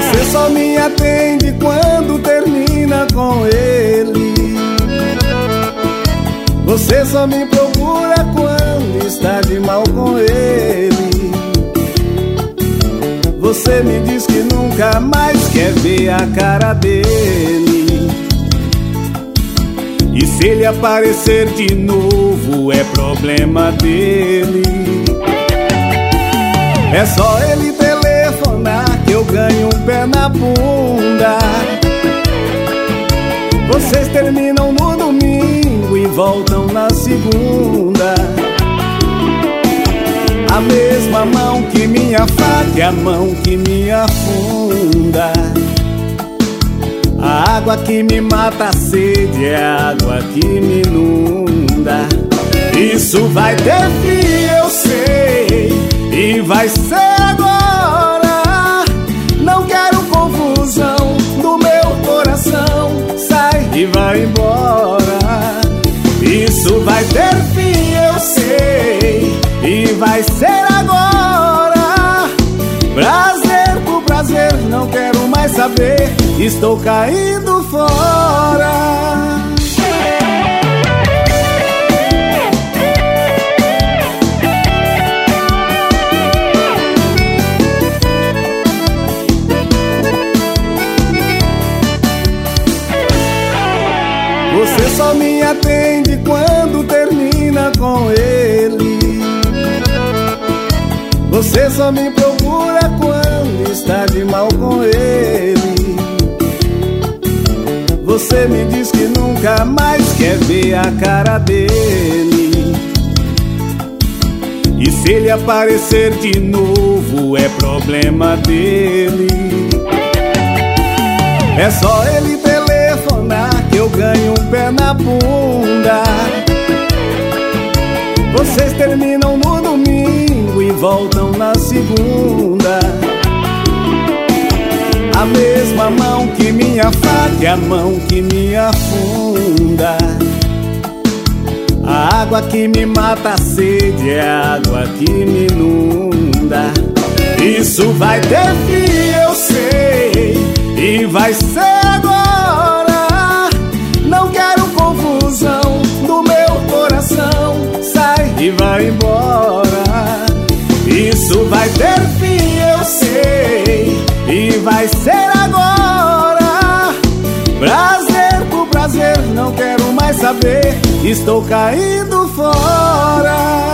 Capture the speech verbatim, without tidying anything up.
Você só me atende quando termina com ele. Você só me procura quando está de mal com ele. Você me diz que nunca mais quer ver a cara dele. E se ele aparecer de novo é problema dele. É só ele telefonar que eu ganho um pé na bunda. Vocês terminam no domingo e voltam na segunda. A mesma mão que me afaga é a mão que me afunda. A água que me mata a sede é a água que me inunda. Isso vai ter fim, eu sei, e vai ser agora. Não quero confusão do meu coração. Sai e vai embora. Isso vai ter fim, eu sei, e vai ser agora. Prazer por prazer, não quero mais saber. Estou caindo fora. Você só me atende quando termina com ele. Você só me procura quando está de mal com ele. Você me diz que nunca mais quer ver a cara dele. E se ele aparecer de novo é problema dele. É só ele telefonar que eu ganho um pé na bunda. Vocês terminam no domingo e voltam na segunda. A mesma mão que me afaga é a mão que me afunda. A água que me mata a sede é a água que me inunda. Isso vai ter fim, eu sei, e vai ser agora. Não quero confusão do meu coração. Sai e vai embora. Isso vai ter fim, eu sei, e vai ser agora. Prazer por prazer, não quero mais saber. Estou caindo fora.